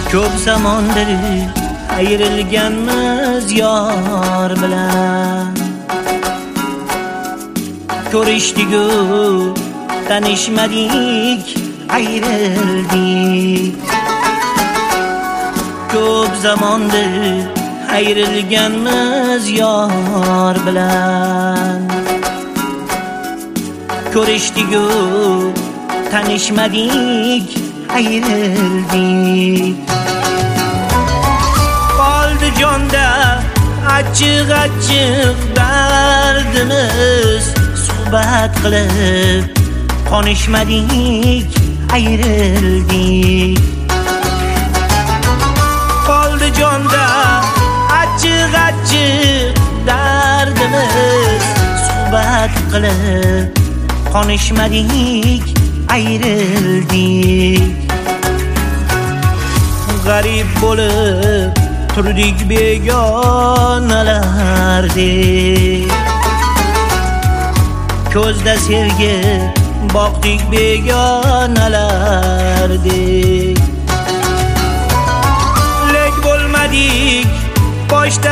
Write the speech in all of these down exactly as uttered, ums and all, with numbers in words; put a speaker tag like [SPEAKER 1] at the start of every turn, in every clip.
[SPEAKER 1] Ko'p zamondir ayrilganmiz yor bilan. Ko'rishdik-u tanishmadik, ayrildik. Ko'p zamondir ayrilganmiz yor bilan. Ko'rishdik-u tanishmadik, ayrildik. Qoldi jonda achchiq-achchiq dardimiz, suhbat qilib qonishmadik, ayrildik. Qoldi jonda achchiq-achchiq dardimiz, suhbat qilib qonishmadik, ayrildik. G'arib bo'lib turdik begonalardek, ko'zda sevgi boqdik begonalardek. Lek bo'lmadik boshda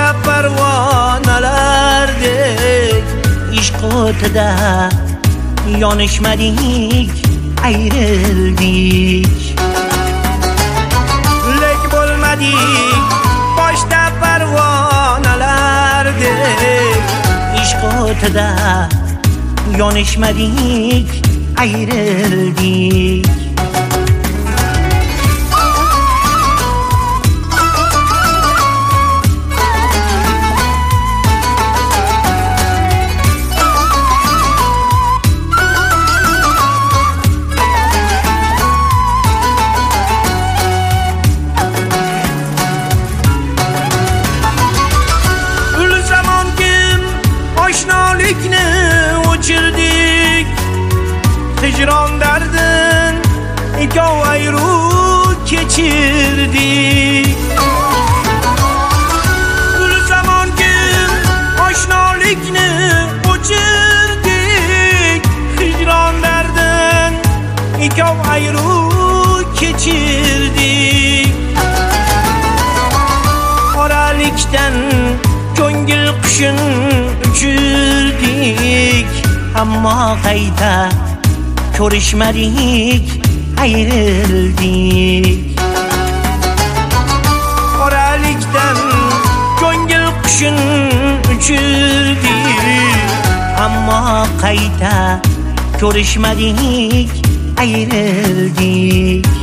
[SPEAKER 1] parvonalardek, ishq o'tida yonishmadik, ayrildik. Lek bo'lmadik boshda parvonalardek, ishq o'tida yonishmadik, ayrildik. Oshnolikni o'chirdik, hijron dardin ikov ayru kechirdik. Ul zamon kim oshnolikni o'chirdik, hijron dardin ikov ayru kechirdik. Oralikdan ko'ngil qushin uchirdik, ammo qayta ko'rishmadik, ayrildik. Oralikdan ko'ngil qushin uchirdik, ammo qayta ko'rishmadik, ayrildik.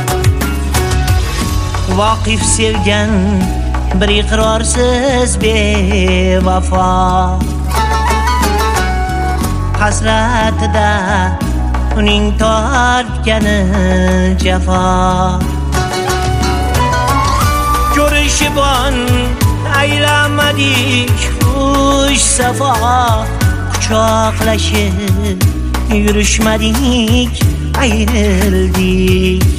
[SPEAKER 1] Voqif sevgan bir iqrorsiz bevafo, hasratida uning tortgani jafo. Ko'rishibon aylamadik xush safo, quchoqlashib yurishmadik, ayrildik.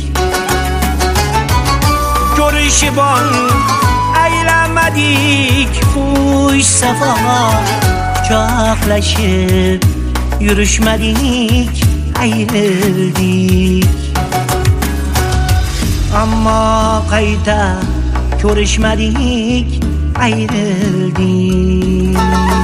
[SPEAKER 1] Ko'rishibon aylamadik xush safo, quchoqlashib yurishmadik, ayrildik. Ammo qayta ko'rishmadik, ayrildik.